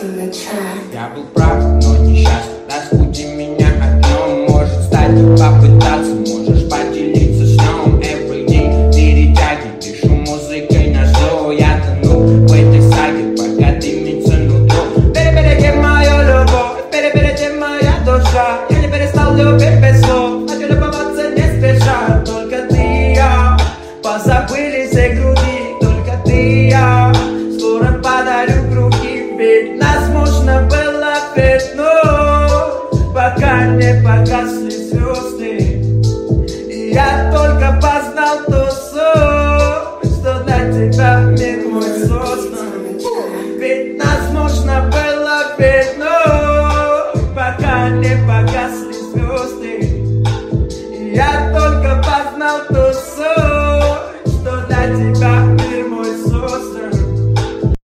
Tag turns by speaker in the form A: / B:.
A: Я был прав, но несчастный. Разбуди меня о днем. Может стать и попытаться. Можешь поделиться сном. Every day перетяги. Пишу музыкой на зло. Я тону в этой саге, пока дымится нутро. Перебереги мою любовь, перебереги моя душа. Я не перестал любить без слов. Хочу любоваться не спеша. Только ты и я позабыли все груди. Только ты и я скоро подарю круги. Ведь нас можно было вернуть, пока не погасли звезды. И я только познал ту суть, что для тебя мир мой создан. Ведь нас можно было